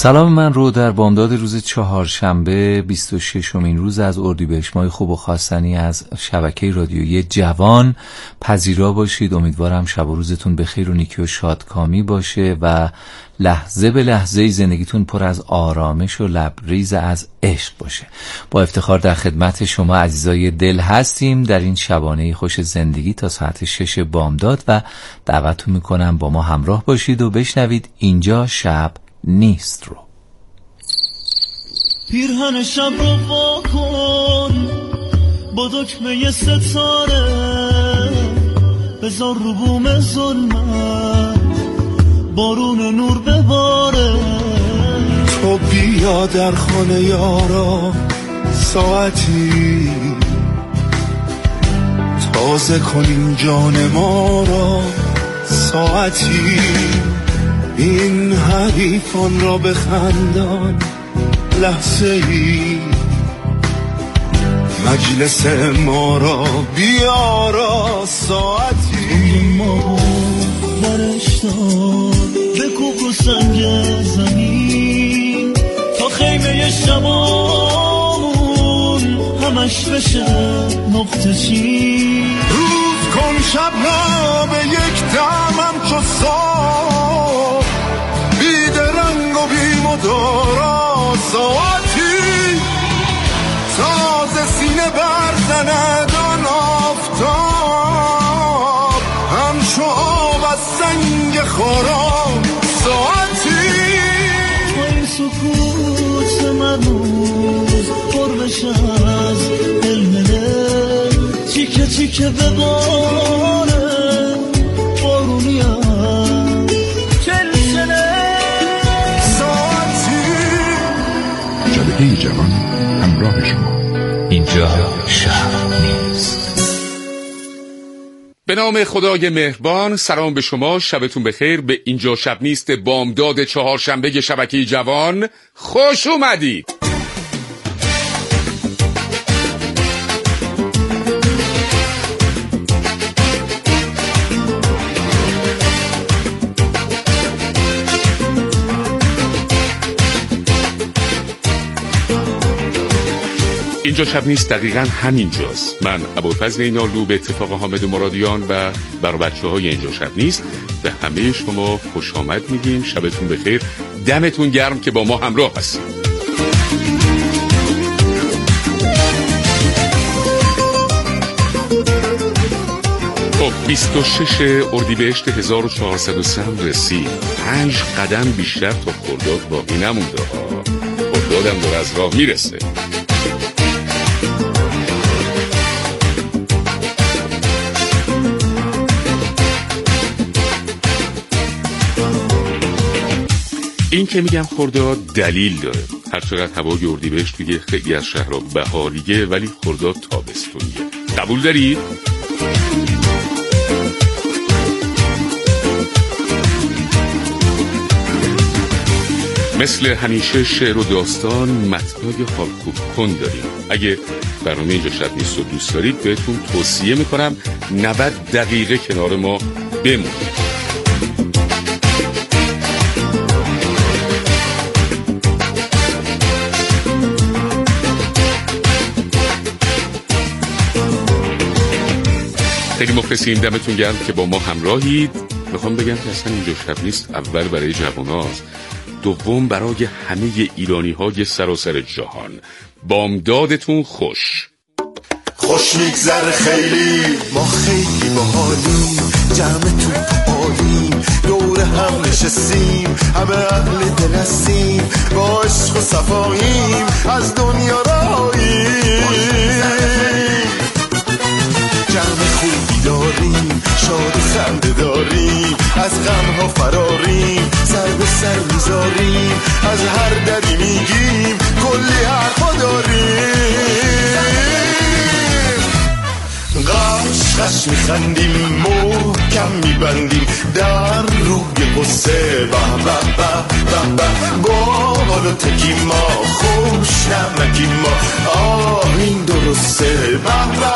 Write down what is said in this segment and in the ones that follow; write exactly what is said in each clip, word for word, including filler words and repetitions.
سلام من رو در بامداد روز چهارشنبه بیست و ششمین روز از اردیبهشت ماه خوب و خواستنی از شبکه رادیویی جوان پذیرا باشید. امیدوارم شب و روزتون بخیر و نیکی و شادکامی باشه و لحظه به لحظه زندگیتون پر از آرامش و لبریز از عشق باشه. با افتخار در خدمت شما عزیزای دل هستیم در این شبانه خوش زندگی تا ساعت شش بامداد و دعوتتون میکنم با ما همراه باشید و بشنوید اینجا شب نیست رو. پیرهن شب رو وا کن با دکمه ستاره، بذار رو بوم ظلمت بارون نور بباره. تو بیا در خانه یارا ساعتی تازه کنیم جان ما را ساعتی، این حریفان را بخندان لحظه ای، مجلس ما را بیارا ساعتی. ما برش دار به کوک و سنگ زمین تا خیمه شبامون همش بشه نقطه چین. روز کن شب را به یک دمم چو صبح، بیدرنگ و بیمدارا ساعتی، تازه سینه برزند آن آفتاب همچو آب از سنگ خارا ساعتی. با این سکوت مرموز پر بشه از علم دل، چیکه چیکه بباره بارونی هم چلچله ساعتی. شبکه جوان همراه شما. اینجا شب نیست. به نام خدای مهربان. سلام به شما، شبتون بخیر. به اینجا شب نیست بامداد چهارشنبه شبکه جوان خوش اومدید. اینجا شب نیست دقیقاً همینجاست. من ابوالفضل اینالو به اتفاق حامد مرادیان و بر بچه های اینجا شب نیست به همه شما خوش آمد میگیم. شبتون بخیر، دمتون گرم که با ما همراه هستید. خب بیست و شش اردیبهشت هزار و چهارصد و سه رسید. پنج قدم بیشتر تا خرداد باقی نمونده ها. خردادم داره از راه میرسه. این که میگم خرداد دلیل داره. هرچقدر هوای اردیبهشت توی خیلی از شهرها بهاریه ولی خرداد تابستونیه. قبول دارید؟ مثل همیشه شعر و داستان متنای حالکوب کن داریم. اگه برنامه اینجا شب نیست و دوست دارید بهتون توصیه میکنم نود دقیقه کنار ما بمونید. خیلی مخلصیم، دمتون گرم که با ما همراهید. میخوام بگم که اصلا اینجا شب نیست اول برای جواناست، دوم برای همه ایرانی های سراسر جهان. بامدادتون خوش. خوش میگذر خیلی، ما خیلی باحالیم، جمع تو عالیم، دور هم نشستیم، همه اهل دل هستیم، با عشق و صفاییم، از دنیا راهیم، جمع خوبی داریم، شاد و خنده داریم، از غم ها فراریم، سر به سر میذاریم، از هر دری میگیم، کلی حرفا داریم، قش قش میخندیم، محکم میبندیم، در روی قصه به به به به به، با حال و تکی ما، خوش نمکی ما، آه این درسته به به.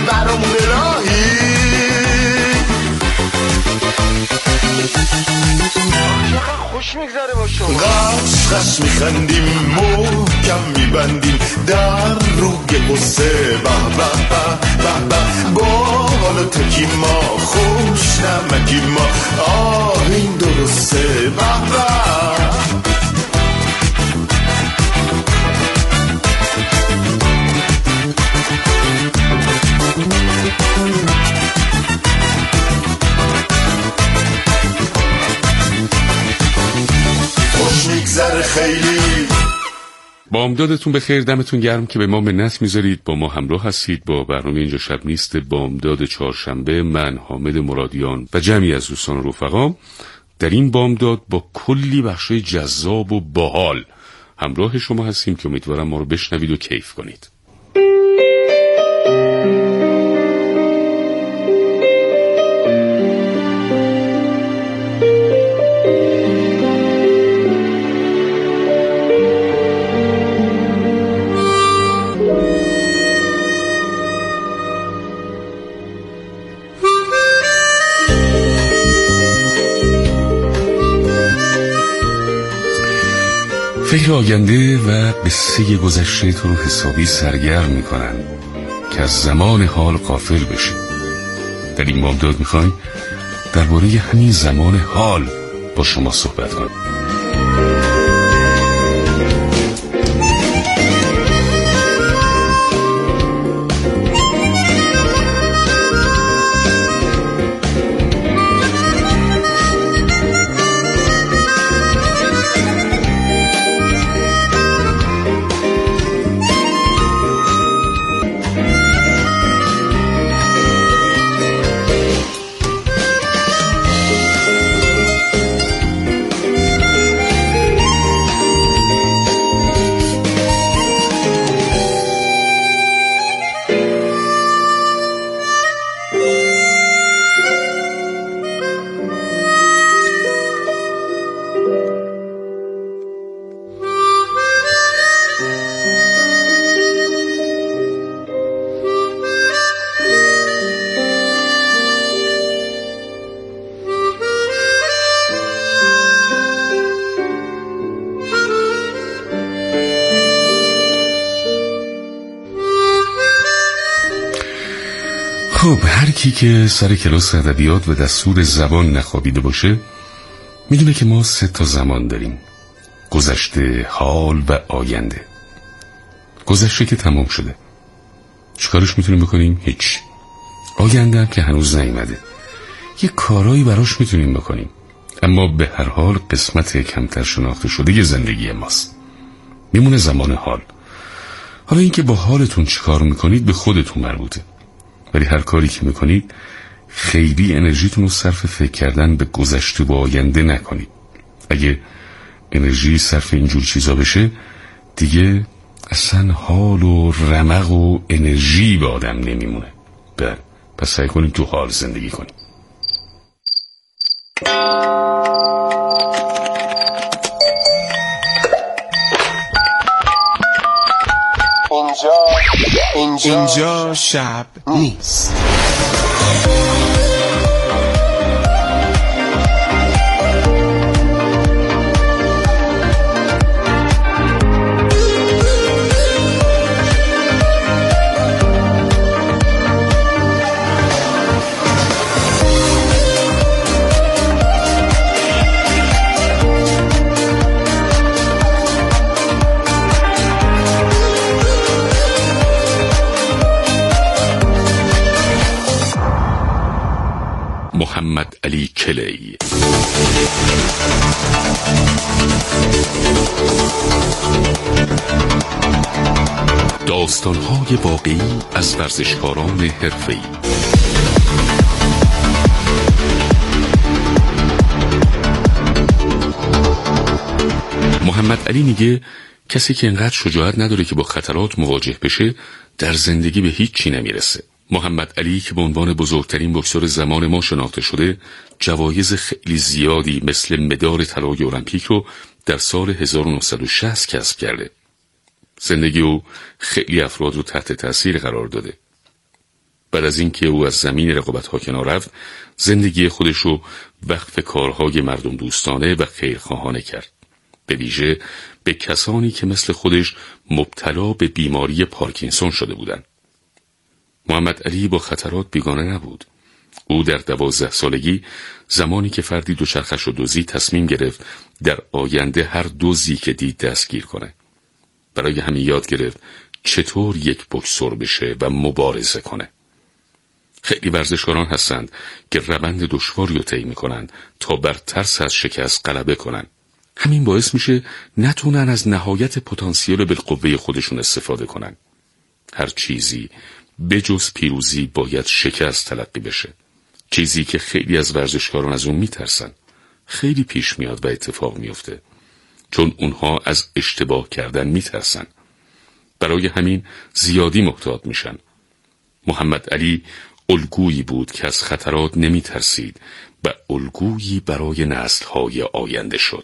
برامون الهی. چقدر خوش میگذره با شما. قش قش میخندیم محکم میبندیم در روی قصه. به به به به با حالا تکی ما خوش نمکی ما. آه این درسته. به به میگذره خیلی. بامدادتون بخیر، دمتون گرم که به ما منت میذارید، با ما همراه هستید با برنامه اینجا شب نیست بامداد چهارشنبه. من حامد مرادیان و جمعی از دوستان و رفقام در این بامداد با کلی بخشای جذاب و باحال همراه شما هستیم که امیدوارم ما رو بشنوید و کیف کنید. فکر آینده و قصه گذشته تو رو حسابی سرگرم میکنن که از زمان حال غافل بشی. در این بامداد میخوایم درباره همین زمان حال با شما صحبت کنیم. خب هر کی که سر کلاس ادبیات و دستور زبان نخوابیده باشه میدونه که ما سه تا زمان داریم: گذشته، حال و آینده. گذشته که تمام شده، چیکارش میتونیم بکنیم؟ هیچ. آینده هم که هنوز نیومده، یه کارایی براش میتونیم بکنیم، اما به هر حال قسمت کمتر شناخته شده یه زندگی ماست. میمونه زمان حال. حالا اینکه با حالتون چیکار میکنید به خودتون مربوطه، ولی هر کاری که میکنید خیلی انرژیتون رو صرف فکر کردن به گذشته و آینده نکنید. اگه انرژی صرف اینجور چیزا بشه دیگه اصلا حال و رمق و انرژی به آدم نمیمونه. بله، پس سعی کنید تو حال زندگی کنید. اینجا اینجا شب نیست. محمد علی کلی. داستان‌های واقعی از ورزشکاران حرفه‌ای. محمد علی میگه کسی که اینقدر شجاعت نداره که با خطرات مواجه بشه در زندگی به هیچ چی نمیرسه. محمد علی که به عنوان بزرگترین بوکسور زمان ما شناخته شده، جوایز خیلی زیادی مثل مدال طلای المپیک رو در سال هزار و نهصد و شصت کسب کرده. زندگی او خیلی افراد رو تحت تاثیر قرار داده. بعد از اینکه او از زمین رقابت‌ها کنار رفت، زندگی خودش رو وقف کارهای مردم دوستانه و خیرخواهانه کرد، به ویژه به کسانی که مثل خودش مبتلا به بیماری پارکینسون شده بودند. محمد علی با خطرات بیگانه نبود. او در دوازده سالگی زمانی که فردی دوچرخش رو دزدید تصمیم گرفت در آینده هر دزدی که دید دستگیر کنه. برای همین یاد گرفت چطور یک بوکسور بشه و مبارزه کنه. خیلی ورزشکاران هستند که روند دشواری رو طی می‌کنند تا بر ترس از شکست غلبه کنن. همین باعث میشه نتونن از نهایت پتانسیل بالقوه خودشون استفاده کنن. هر چیزی بجز پیروزی باید شکست تلقی بشه. چیزی که خیلی از ورزشکاران از اون میترسن. خیلی پیش میاد و اتفاق میفته. چون اونها از اشتباه کردن میترسن. برای همین زیادی محتاط میشن. محمد علی الگویی بود که از خطرات نمیترسید و الگویی برای نسل‌های آینده شد.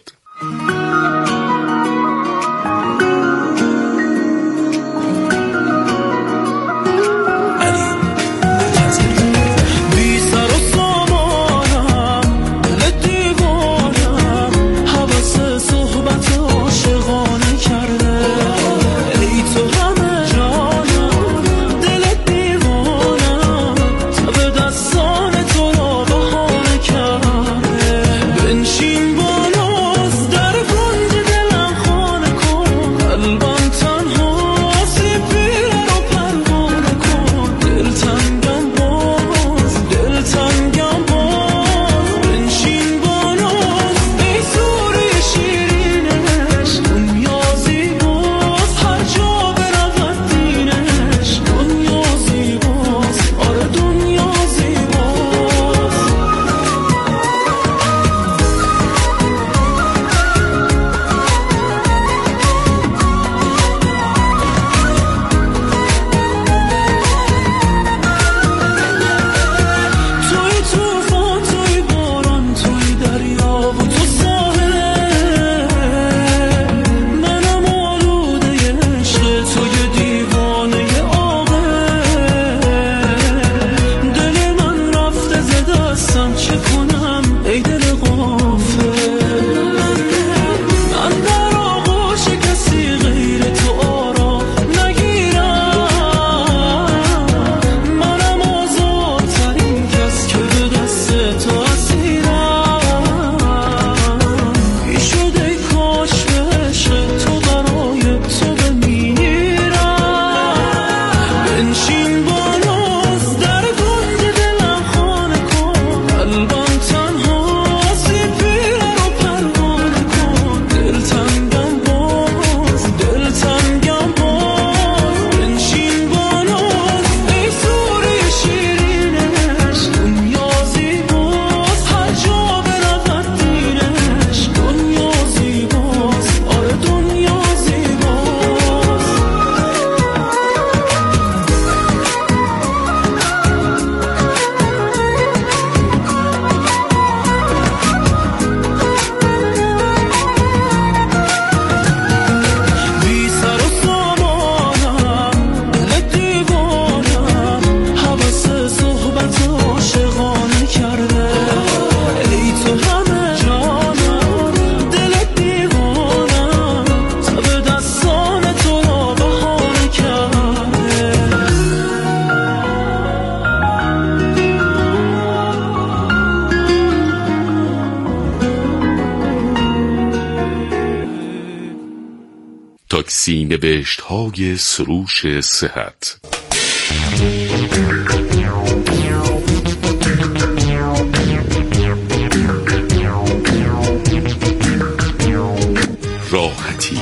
تاکسی نوشت‌های سروش صحت. راحتی.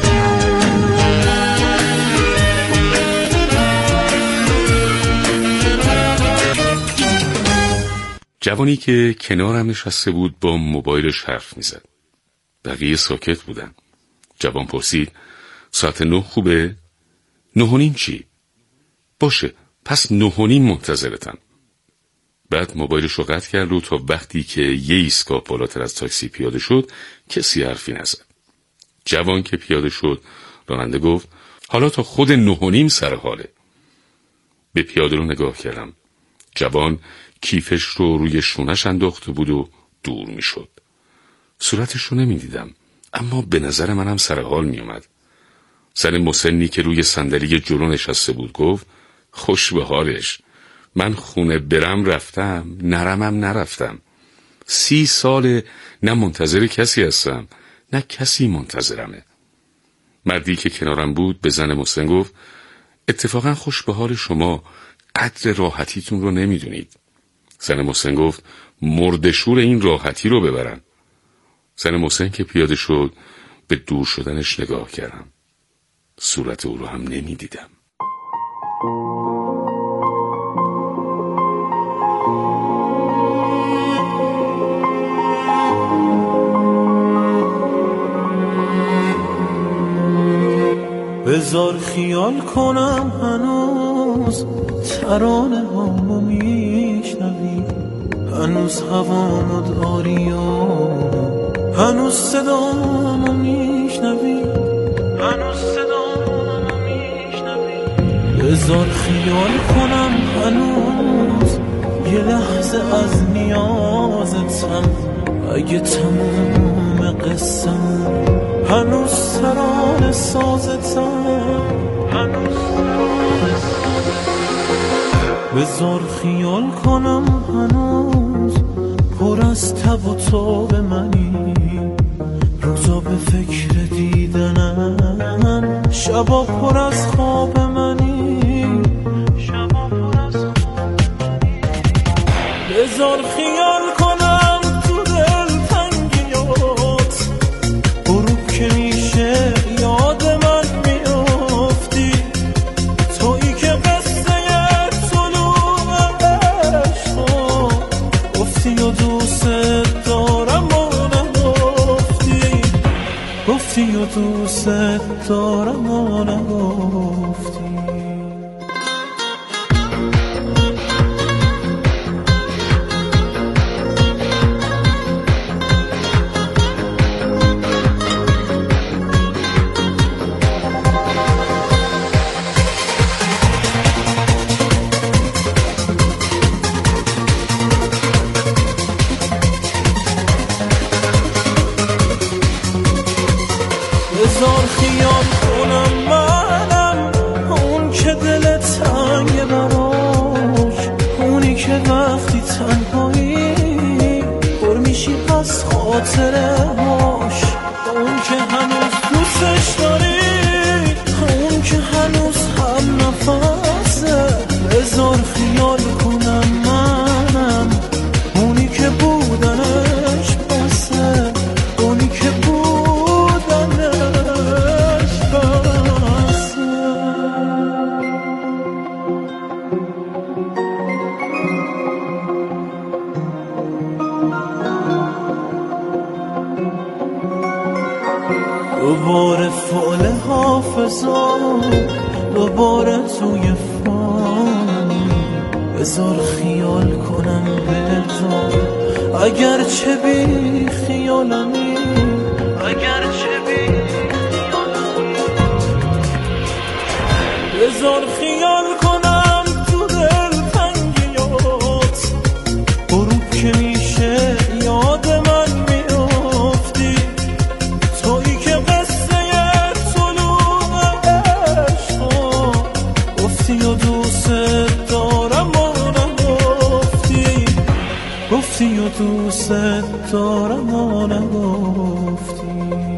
جوانی که کنارم نشسته بود با موبایلش حرف میزد. بقیه ساکت بودن. جوان پرسید ساعت نه خوبه؟ نه و نیم چی؟ باشه پس نه و نیم منتظرتم. بعد موبایلش رو قطع کرد و تا وقتی که یه ایستگاه بالاتر از تاکسی پیاده شد کسی حرفی نزد. جوان که پیاده شد راننده گفت حالا تا خود نه و نیم سر حاله. به پیاده‌رو نگاه کردم. جوان کیفش رو روی شونش انداخته بود و دور می شد. صورتش رو نمی دیدم، اما به نظر منم سر حال می اومد. زن مسنی که روی صندلی جلو نشسته بود گفت خوش به حالش. من خونه برم رفتم، نرمم نرفتم. سی سال نه منتظر کسی هستم نه کسی منتظرمه. مردی که کنارم بود به زن مسن گفت اتفاقا خوش به حال شما، قدر راحتیتون رو نمیدونید. زن مسن گفت مردشور این راحتی رو ببرن. زن مسن که پیاده شد به دور شدنش نگاه کردم. صورت او رو هم نمیدیدم. بذار خیال کنم هنوز ترانه هامو میشنوی، هنوز هوامو داری و هنوز صدامو میشنوی، هنوز صدامو میشنوی. بذار خیال کنم هنوز یه لحظه از نیازتم، اگه تموم قصم هنوز ترانه سازتم، هنوز ترانه سازتم. بذار خیال کنم هنوز پر از تب و تاب منی، روزا به فکر دیدنم، شبا پر از خواب منی، شبا پر از خواب منی. بذار خیال کنم تو دل تنگیات، غروب که میشه یاد من میافتی، تویی که قصه طلوع عشقا گفتی و دوست دارم و نگفتی، گفتی و دوست دارم و نگفتی. بذار خیال کنم منم اون که دلت تنگه براش، اونی که وقتی تنهایی پر میشی از خاطره هاش، اون که هنوز دوستش داری، اون که هنوز هم نفسه. بذار خیال کنم منم اونی که بودنش بسه، اونی که بود دوباره فعل حافظا، دوباره توی فانی. بذار خیال کنم بذار اگر چه بی خیالمی، اگر چه بی خیالمی. بذار خیال کنم تو دل تنگیات، غروب که میشه یاد من میافتی، تویی که قصه طلوع عشقا گفتی و دوست دارم و نگفتی، گفتی و دوست دارم و نگفتی.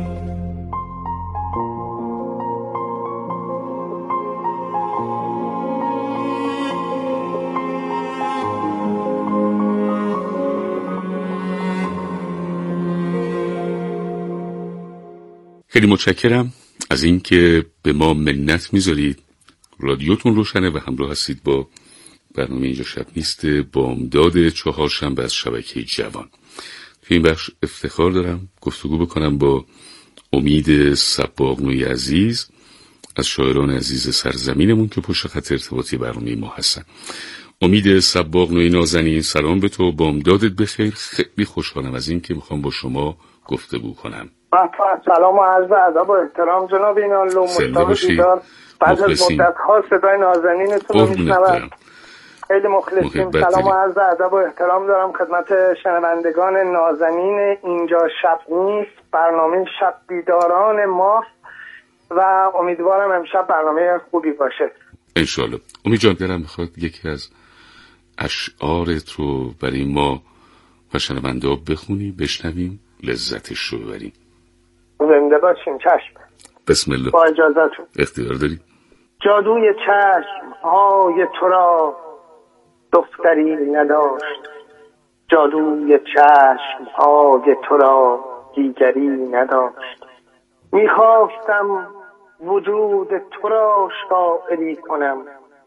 خیلی متشکرم از اینکه به ما منت میذارید. رادیوتون روشنه و همراه هستید با برنامه اینجا شب نیست، بامداد چهارشنبه از شبکه جوان. توی این بخش افتخار دارم گفتگو بکنم با امید صباغنوی عزیز از شاعران عزیز سرزمینمون که پشت خط ارتباطی برنامه ما هستن. امید صباغنوی نازنین، سلام به تو، بامدادت بخیر. خیلی خوشحالم از این که میخوام با شما گفتگو کنم. سلام و عرض ادب و احترام جناب اینالو، مشتاق دیدار بعد از مدت ها صدای نازنینتون رو میشنوم. خیلی مخلصیم. سلام و عرض ادب و احترام دارم خدمت شنوندگان نازنین اینجا شب نیست، برنامه شب بیداران ما، و امیدوارم امشب برنامه خوبی باشه انشالله. امید جان دلم میخواد یکی از اشعارت رو برای ما و شنونده ها بخونی، بشنویم، لذتش رو ببریم. زنده باشین. چشم. بسم الله. با اجازهتون. اختیار داری. جادوی چشم های تو را دختری نداشت، جادوی چشم های تو را دیگری نداشت. میخواستم وجود تو را شاعری کنم،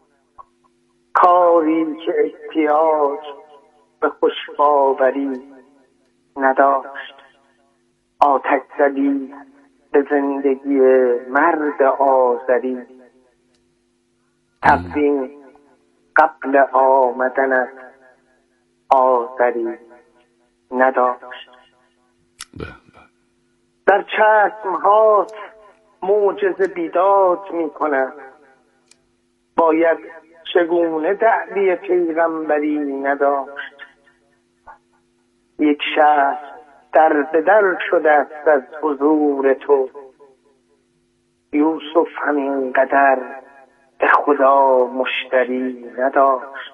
کاری که احتیاج به خوشباوری نداشت. آتش زدی به زندگی مرد آذری، تقدیم قبل آمدنت آذری نداشت. در چشمهات معجزه بیداد می کند، باید چگونه دعوی پیغمبری نداشت. یک شهر در به در شده است از حضور تو، یوسف همین قدر به خدا مشتری نداشت.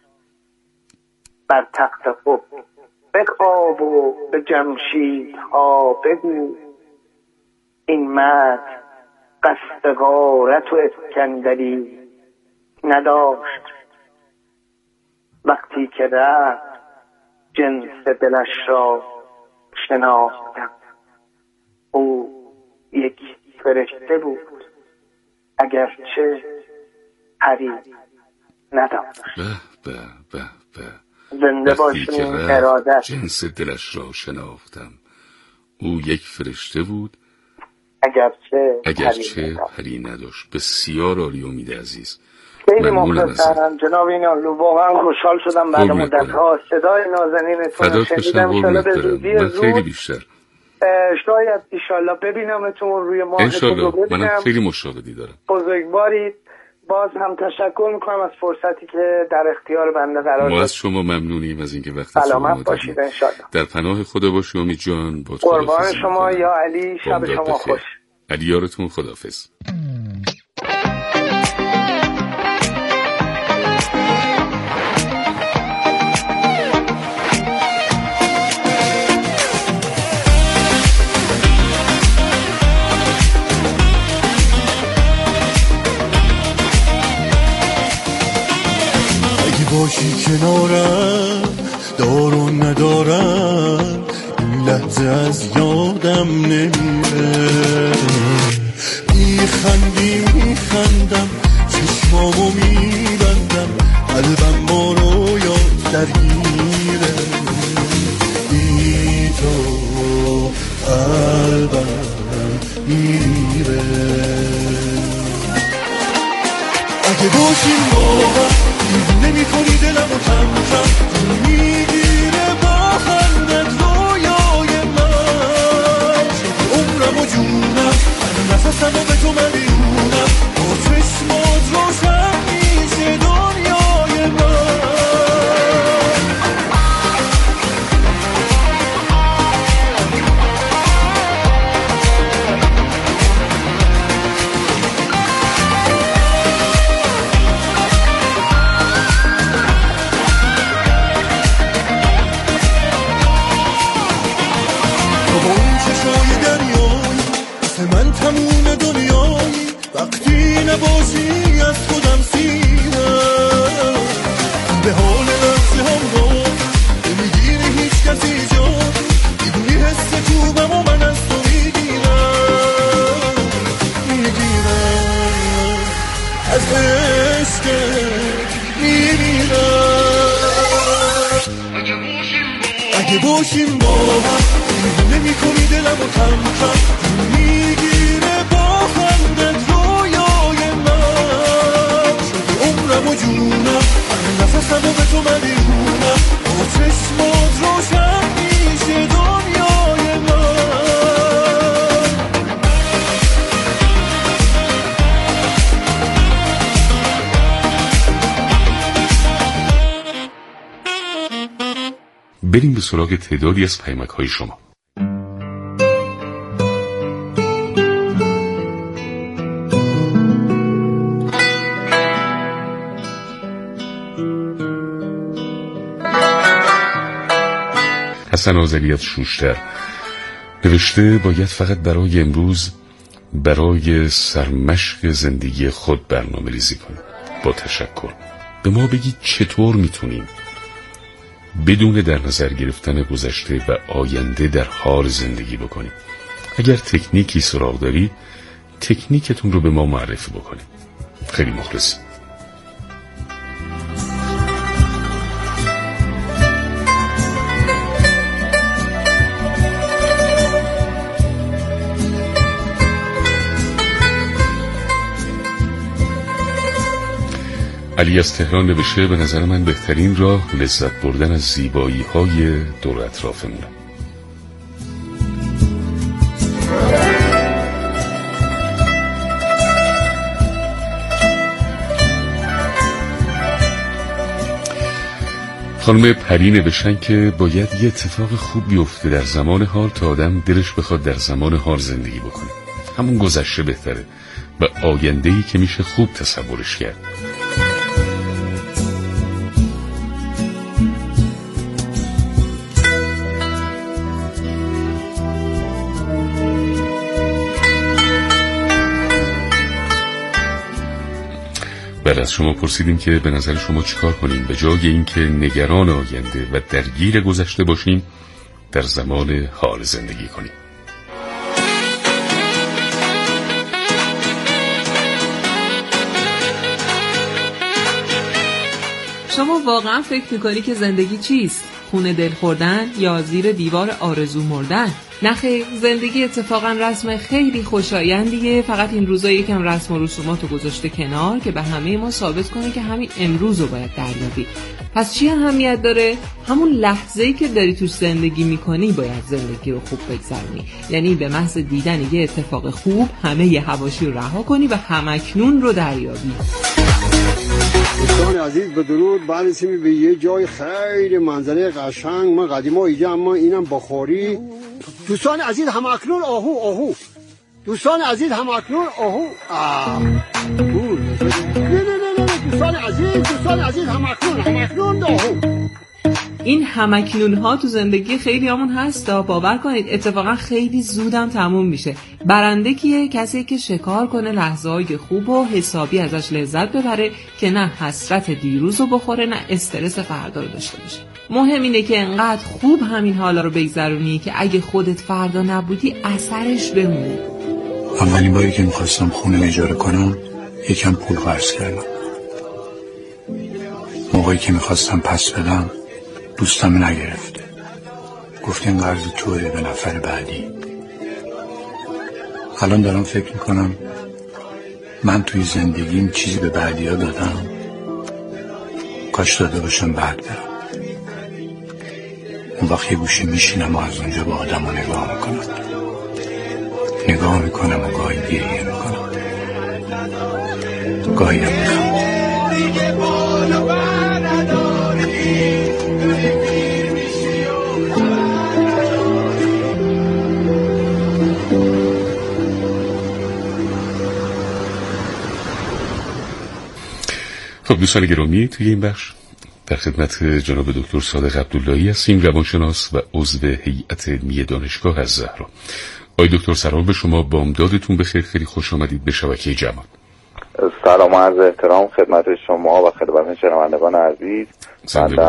بر تخت خود بخواب و به جمشیدها بگو، این مرد قصد غارت و اسکندری نداشت. وقتی که رفت جنس دلش را شناختم، او یک فرشته بود اگرچه پری نداشت. به به به به. زنده باشیم ارادت. جنس دلش را شناختم، او یک فرشته بود اگرچه اگرچه پری نداشت. بسیار عالی امید عزیز. خیلی مخلصم جناب اینالو، واقعا خوشحال شدم بعد مدت ها صدای نازنینتون رو شنیدم. انشالله به زودی زود خیلی بیشتر شاید ایشالله ببینمتون روی ماهتون رو ببینم. منم خیلی مشاهدی دارم. بزرگوارید. باز هم تشکر میکنم از فرصتی که در اختیار بنده قرار دادید. ما از شما ممنونیم از اینکه وقتتون سلامت باشید انشالله. در پناه خدا باشی امید جان. با قربان شما یا علی. شب شما خوش. علی یارتون. خداحافظ. باشی کنارم دار و ندارم، این لحظه از یادم نمیره. میخندی میخندم چشمامو میبندم، قلبم ما رو یاد درگیره. بی تو قلبم میره. اگه باشیم با هم نمی کنی دلم و کم کم میگیره با خندت رویای من. عمرم و جونم نفسم و به تو مدیونم، با چشمات روشن میشه دنیای من. من تموم دنیایی وقتی نباشی از خودم سیرم. به حال لحظه هم رو نمیگیری هیچ کسی جا، میدونی حس خوبم و من از تو میگیرم میگیرم از عشقت میمیرم. اگه باشیم با هم نمی کنی دلم و کم کم میگیره با خندت رویای من. شدی عمرم و جونم، نفسم و به تو مدیونم، با چشمات روشن میشه دنیای من. بریم به سراغ تعدادی از پیامک های شما. حسن آذری از شوشتر نوشته باید فقط برای امروز برای سرمشق زندگی خود برنامه ریزی کنیم. با تشکر به ما بگید چطور میتونیم بدون در نظر گرفتن گذشته و آینده در حال زندگی بکنیم. اگر تکنیکی سراغ داری تکنیکتون رو به ما معرفی بکنید. خیلی مخلصیم. علی از تهران نوشته به نظر من بهترین راه لذت بردن از زیبایی های دور اطرافمونه. خانم پری نوشتن که باید یه اتفاق خوب بیفته در زمان حال تا آدم دلش بخواد در زمان حال زندگی بکنه. همون گذشته بهتره و آینده‌ای که میشه خوب تصورش کرد. بعد از شما پرسیدیم که به نظر شما چیکار کنیم به جای اینکه نگران آینده و درگیر گذشته باشیم در زمان حال زندگی کنیم. شما واقعا فکر میکنی که زندگی چیست؟ خونه دل خوردن یا زیر دیوار آرزو مردن؟ نه خیر، زندگی اتفاقا رسم خیلی خوشایندیه. فقط این روزا یکم رسم و رسوماتو گذاشته کنار که به همه ما ثابت کنه که همین امروز رو باید دریابی. پس چی اهمیت داره؟ همون لحظه‌ای که داری توش زندگی میکنی باید زندگی رو خوب بگذرونی. یعنی به محض دیدن یه اتفاق خوب همه ی حواشی رو رها کنی و همکنون رو دریابی. دوستان عزیز به درود. بعد رسیدیم به یه جای خیلی منظره قشنگ. ما قدیما اینجا، اما اینم بخاری. دوستان عزیز همکنون آهو آهو دوستان عزیز همکنون آهو آه نه نه نه نه دوستان عزیز دوستان عزیز همکنون همکنون آهو. این همکنون ها تو زندگی خیلی همون هستا. باور کنید اتفاقا خیلی زودم تموم میشه. برنده کیه؟ کسی که شکار کنه لحظه های خوب و حسابی ازش لذت ببره که نه حسرت دیروز رو بخوره نه استرس فردا رو داشته باشه. مهم اینه که انقدر خوب همین حالا رو بگذرونی که اگه خودت فردا نبودی اثرش بمونه. اولین باری که میخواستم خونه اجاره کنم یکم پول قرض کردم. موقعی که میخواستم پس بدم دوستم نگرفت. گفت این قرض توه به نفر بعدی. الان دارم فکر میکنم من توی زندگیم چیزی به بعدی ها دادم. کاش داده باشم بعد برم. اون وقت یه گوشه میشینم و از اونجا به آدم رو نگاه میکنم نگاه میکنم و گاهی گریه میکنم، گاهی هم میخوام. خب دوستان گرامی، توی این بخش در خدمت جناب دکتر صادق عبداللهی هستیم، روانشناس و عضو هیئت علمی دانشگاه از زهرا. آقای دکتر سلام به شما، بامدادتون بخیر، خیلی خوش آمدید به شبکه جوان. سلام و عرض احترام خدمت شما و خدمت شنوندگان عزیز. بنده